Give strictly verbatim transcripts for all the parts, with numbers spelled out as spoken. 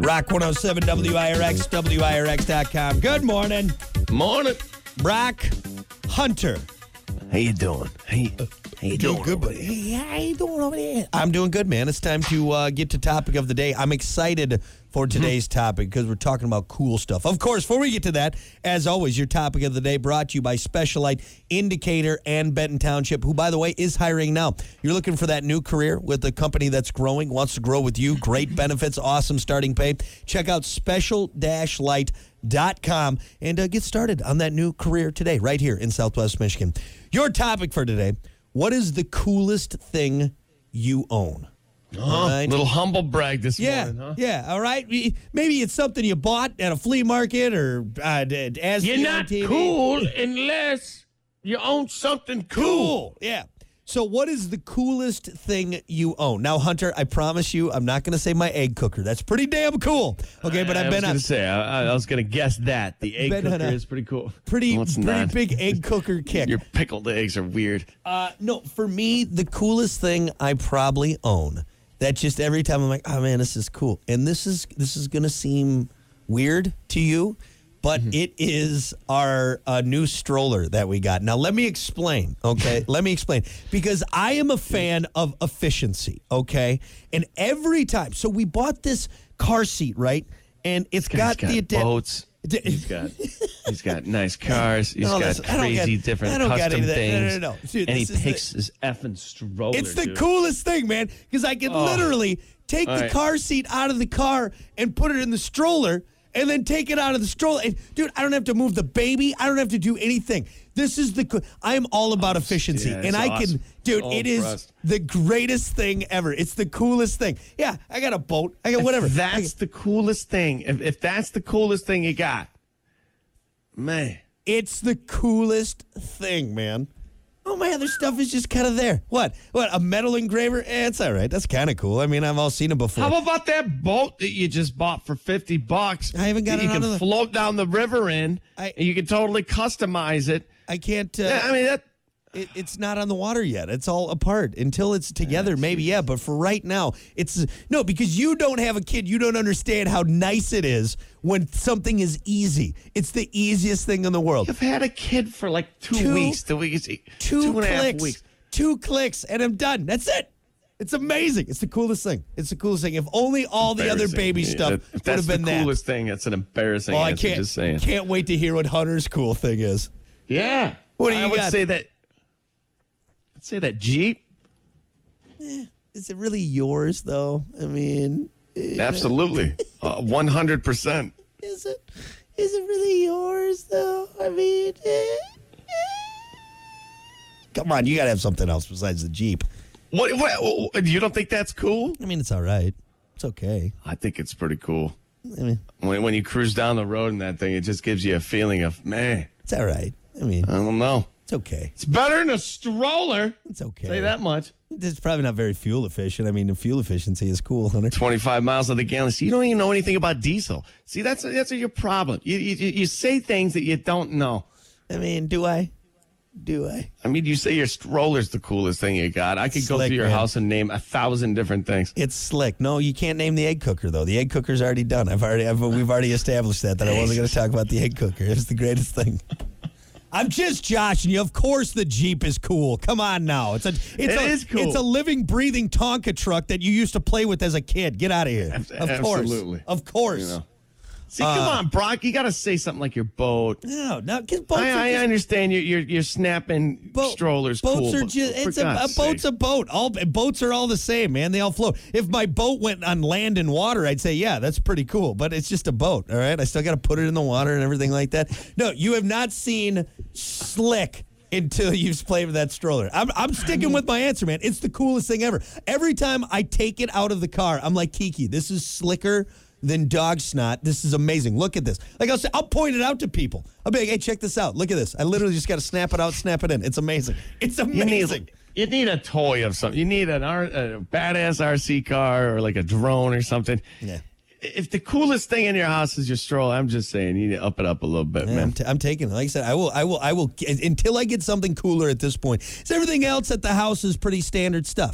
Rock one oh seven W I R X, W I R X dot com. Good morning. Morning. Brock Hunter. How you doing? How you, how you doing? Good, buddy. Hey, how you doing over there? I'm doing good, man. It's time to uh, get to topic of the day. I'm excited for today's topic because we're talking about cool stuff. Of course, before we get to that, as always, your topic of the day brought to you by Specialite Indicator and Benton Township, who, by the way, is hiring now. You're looking for that new career with a company that's growing, wants to grow with you, great benefits, awesome starting pay. Check out special light dot com and uh, get started on that new career today, right here in Southwest Michigan. Your topic for today, what is the coolest thing you own? Oh, right. Little humble brag this yeah, morning, huh? Yeah, all right. Maybe it's something you bought at a flea market or uh, as You're not T V. cool unless you own something cool. Cool, yeah. So what is the coolest thing you own? Now, Hunter, I promise you, I'm not going to say my egg cooker. That's pretty damn cool. Okay, but I, I've I been was on. going to say, I, I was going to guess that. The egg Been on cooker a is pretty cool. Pretty, No, it's pretty not. big egg cooker kick. Your pickled eggs are weird. Uh, no, for me, the coolest thing I probably own. That just every time I'm like, oh man, this is cool, and this is this is gonna seem weird to you, but mm-hmm. it is our uh, new stroller that we got. Now let me explain, okay? let me explain because I am a fan of efficiency, okay? And every time, so we bought this car seat, right? And it's got, got the got boats. He's got he's got nice cars. He's no, got crazy get, different custom things. No, no, no, no. Dude, and he is picks the, his effing stroller. It's the dude. coolest thing, man, because I can oh. literally take All the right. car seat out of the car and put it in the stroller and then take it out of the stroller. And, dude, I don't have to move the baby. I don't have to do anything. This is the co- I am all about efficiency, yeah, and I awesome. can, dude. All it is trust. the greatest thing ever. It's the coolest thing. Yeah, I got a boat. I got whatever. If that's the coolest thing. If, if that's the coolest thing you got, man, it's the coolest thing, man. Oh, my other stuff is just kind of there. What? What? A metal engraver? Eh, it's all right. That's kind of cool. I mean, I've all seen it before. how about that boat that you just bought for fifty bucks? I haven't got that it you out can of the- float down the river in, I- and you can totally customize it. I can't. Uh, Yeah, I mean that. It, it's not on the water yet. It's all apart. Until it's together, maybe, yeah. But for right now, it's... No, because you don't have a kid. You don't understand how nice it is when something is easy. It's the easiest thing in the world. I've had a kid for like two, Two- weeks. Two weeks. Two, two and a half clicks. weeks. Two clicks, and I'm done. That's it. It's amazing. It's the coolest thing. It's the coolest thing. If only all the other Embarrassing. baby Yeah, stuff if would that's have been the that. coolest thing. That's an embarrassing Well, I answer. can't, Just saying. can't wait to hear what Hunter's cool thing is. Yeah. What do you I would got? say that. I'd say that Jeep. Is it really yours, though? I mean... Absolutely. Uh, one hundred percent. Is it? Is it really yours, though? I mean, eh, eh. Come on, you got to have something else besides the Jeep. What, what, what? You don't think that's cool? I mean, it's all right. It's okay. I think it's pretty cool. I mean, When, when you cruise down the road in that thing, it just gives you a feeling of, man, it's all right. I mean, I don't know. it's okay. It's better than a stroller. It's okay. Say that much. It's probably not very fuel efficient. I mean, the fuel efficiency is cool, Hunter. twenty-five miles of the gallon. See, you don't even know anything about diesel. See, that's that's your problem. You, you you say things that you don't know. I mean, do I? Do I? I mean, you say your stroller's the coolest thing you got. I could go Slick, through your man. house and name a thousand different things. It's slick. No, you can't name the egg cooker though. The egg cooker's already done. I've already, I've, we've already established that. That I wasn't going to talk about the egg cooker. It's the greatest thing. I'm just joshing you. Of course, the Jeep is cool. Come on now. It's a. It's It a, is cool. It's a living, breathing Tonka truck that you used to play with as a kid. Get out of here. Ab- Of course. absolutely. Of course. You know. See, come on, Brock. You got to say something like your boat. No, no. Because boats I, are I just, understand you're you're, you're snapping boat- strollers. Boats cool, are but just. for It's a, a God's boat's sake. a boat. All boats are all the same, man. They all float. If my boat went on land and water, I'd say, yeah, that's pretty cool. But it's just a boat. All right. I still got to put it in the water and everything like that. No, you have not seen slick until you've played with that stroller. I'm, I'm sticking with my answer, man. It's the coolest thing ever. Every time I take it out of the car, I'm like, Kiki, this is slicker than dog snot. This is amazing. Look at this. Like I'll say, I'll point it out to people. I'll be like, hey, check this out. Look at this. I literally just got to snap it out, snap it in. It's amazing. It's You amazing. need, you need a toy of something. You need an R, a badass R C car or like a drone or something. Yeah. If the coolest thing in your house is your stroller, I'm just saying you need to up it up a little bit, Yeah, man. I'm, t- I'm taking it. Like I said, I will, I will, I will, until I get something cooler at this point. So everything else at the house is pretty standard stuff.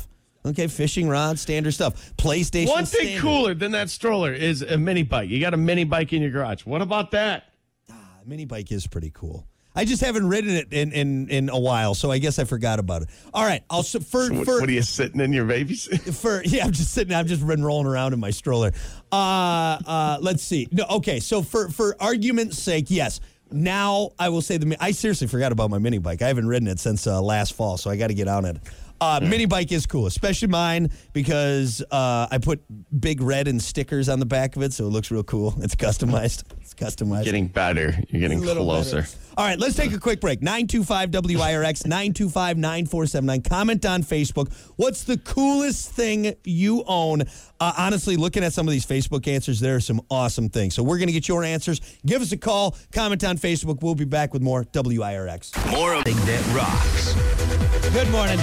Okay, fishing rod, standard stuff. PlayStation. One thing standard. cooler than that stroller is a mini bike. You got a mini bike in your garage. What about that? Ah, mini bike is pretty cool. I just haven't ridden it in, in, in a while, so I guess I forgot about it. All right, I'll for, So what, for what are you sitting in your babies? for yeah, I'm just sitting. I've just been rolling around in my stroller. Uh, uh, let's see. No, okay. So for for argument's sake, yes. Now I will say the. I seriously forgot about my mini bike. I haven't ridden it since uh, last fall, so I got to get on it. Uh, Hmm. Mini bike is cool, especially mine because uh, I put big red and stickers on the back of it, so it looks real cool. It's customized. It's customized. Getting better. You're getting A little closer. better. All right, let's take a quick break. nine two five W I R X, nine two five, nine four seven nine. Comment on Facebook. What's the coolest thing you own? Uh, honestly, looking at some of these Facebook answers, there are some awesome things. So we're going to get your answers. Give us a call. Comment on Facebook. We'll be back with more W I R X. More of that rocks. Good morning.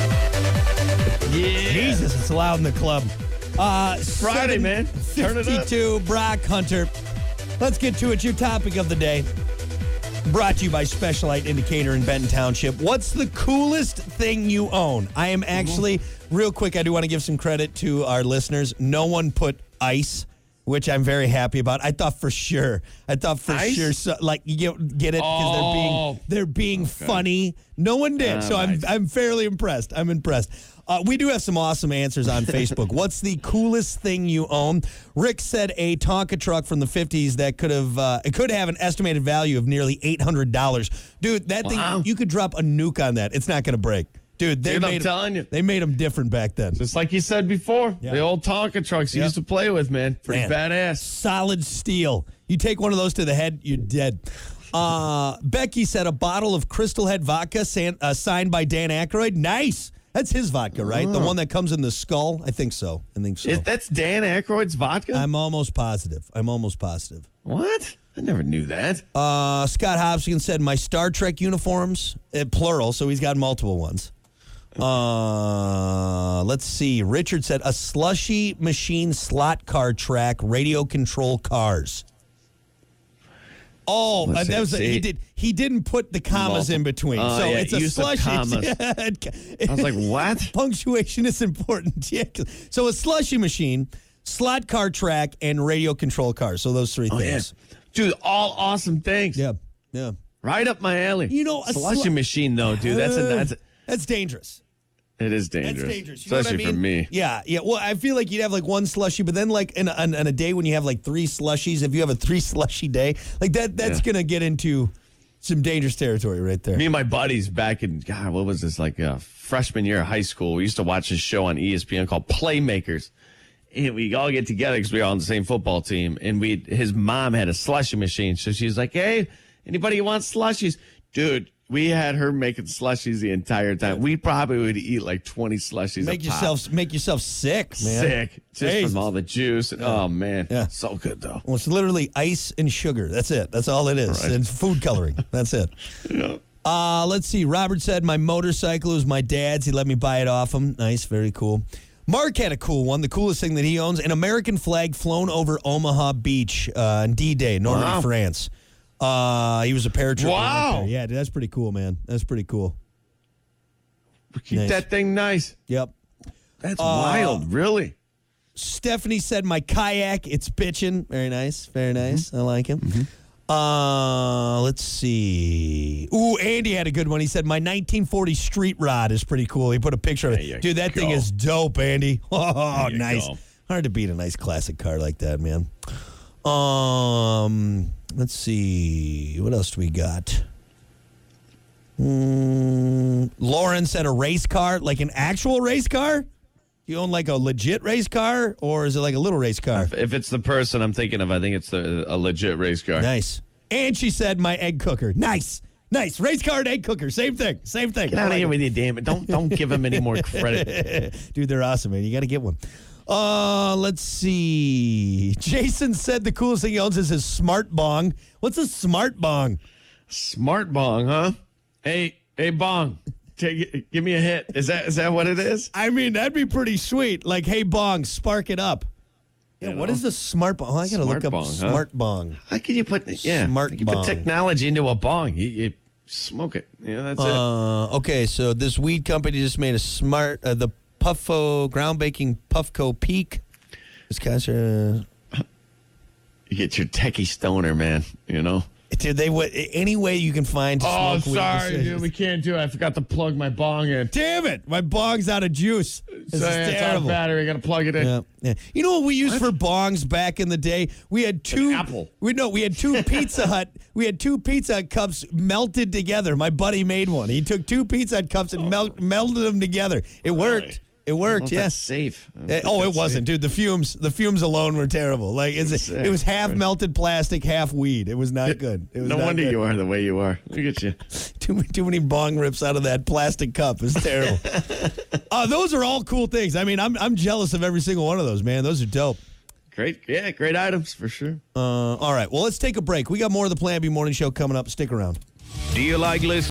Yeah. Jesus, it's loud in the club. Uh, Friday, man. Turn it up. fifty-two, Brock Hunter. Let's get to it. Your topic of the day. Brought to you by Specialite Indicator in Benton Township. What's the coolest thing you own? I am actually, real quick, I do want to give some credit to our listeners. No one put ice, which I'm very happy about. I thought for sure. I thought for Ice? sure, so, like, you get, get it because they're being, Oh. they're being funny. No one did, Ah, so I'm, nice. I'm fairly impressed. I'm impressed. Uh, we do have some awesome answers on Facebook. What's the coolest thing you own? Rick said a Tonka truck from the fifties that could have uh, it could have an estimated value of nearly eight hundred dollars. Dude, that Wow. thing, you could drop a nuke on that. It's not going to break. Dude, they Dude, I'm made telling you. They made them different back then. Just like you said before, Yeah. the old Tonka trucks you Yep. used to play with, man. Pretty Man. badass. Solid steel. You take one of those to the head, you're dead. Uh, Becky said a bottle of Crystal Head vodka san- uh, signed by Dan Aykroyd. Nice. That's his vodka, right? The one that comes in the skull? I think so. I think so. Is, that's Dan Aykroyd's vodka? I'm almost positive. I'm almost positive. what? I never knew that. Uh, Scott Hopkins said my Star Trek uniforms, uh, plural, so he's got multiple ones. Uh, let's see. Richard said a slushy machine slot car track, radio control cars. Oh, uh, Let's that was a, see. he did. He didn't put the commas Multi- in between, Oh, so yeah, it's a use the slushy. commas. I was like, what? Punctuation is important. Yeah. So a slushy machine, slot car track, and radio control cars. So those three Oh, yeah. things. Dude, all awesome things. Yeah, yeah. Right up my alley. You know, a slushy slu- machine though, dude. That's a Uh, that's a, that's dangerous. it is dangerous. That's dangerous. You know what I Especially for mean? me. Yeah, yeah. Well, I feel like you'd have like one slushy, but then like in a, in, in a day when you have like three slushies, if you have a three slushy day, like that, that's Yeah. gonna get into some dangerous territory right there. Me and my buddies back in God, what was this like uh, freshman year of high school? We used to watch this show on E S P N called Playmakers, and we all get together because we were on the same football team. And we, his mom had a slushy machine, so she was like, "Hey, anybody want slushies, dude?" We had her making slushies the entire time. We probably would eat like twenty slushies. Make a pop. yourself make yourself sick, man. sick just Jesus. from all the juice. Oh man, Yeah. so good though. Well, it's literally ice and sugar. That's it. That's all it is. Right. And food coloring. That's it. Yeah. Uh, let's see. Robert said my motorcycle is my dad's. He let me buy it off him. Nice, very cool. Mark had a cool one. The coolest thing that he owns: an American flag flown over Omaha Beach uh, on D-Day, Normandy, Wow. France. Uh, he was a paratrooper. Wow. right there. Yeah, dude, that's pretty cool, man. That's pretty cool. Keep Nice. that thing nice. Yep. That's wild, really. Stephanie said my kayak. It's bitchin'. Very nice. Very nice. I like him. Uh, let's see. Ooh, Andy had a good one. He said my nineteen forty street rod is pretty cool. He put a picture of There it. you Dude, that thing go. is dope, Andy. Oh, There you nice. go. Hard to beat a nice classic car like that, man. Um, let's see. What else do we got? Mm, Lauren said a race car, like an actual race car. You own like a legit race car, or is it like a little race car? If it's the person I'm thinking of, I think it's the, a legit race car. Nice. And she said my egg cooker. Nice. Nice. Race car and egg cooker. Same thing. Same thing. Get I out of like here it. with you, damn it. Don't don't give him any more credit. Dude, they're awesome, man. You got to get one. Uh, let's see. Jason said the coolest thing he owns is his smart bong. What's a smart bong? Smart bong, huh? Hey, hey, bong. Take, give me a hit. Is that is that what it is? I mean, that'd be pretty sweet. Like, hey, bong, spark it up. Yeah, You what know? is the smart bong? Oh, I got to Smart look up bong, huh? smart bong. How can you put yeah? Smart you bong. put technology into a bong. You, you smoke it. Yeah, that's it. Uh, okay, so this weed company just made a smart, uh, the Puffo ground baking Puffco Peak. This guy's uh, You get your techie stoner, man, you know? dude, they would any way you can find to Oh, smoke weed. sorry, This- dude. We can't do it. I forgot to plug my bong in. Damn it, my bong's out of juice. This So, is yeah, it's out of terrible. battery. Got to plug it in. Yeah, yeah. You know what we used for bongs back in the day? We had two. apple. We no, we had two Pizza Hut. We had two Pizza Hut cups melted together. My buddy made one. He took two Pizza Hut cups and melt, melded them together. It worked. It I don't worked. know if Yes. that's safe. I don't Uh, think oh, it that's wasn't, safe. dude. The fumes, the fumes alone were terrible. Like it's, Sick. it was half melted plastic, half weed. It was not good. It was No not wonder good. you are the way you are. Look at you. Too many, too many bong rips out of that plastic cup. It's terrible. uh, those are all cool things. I mean, I'm I'm jealous of every single one of those, man. Those are dope. Great. Yeah, great items for sure. Uh, all right. Well, let's take a break. We got more of the Plan B Morning Show coming up. Stick around. Do you like listening?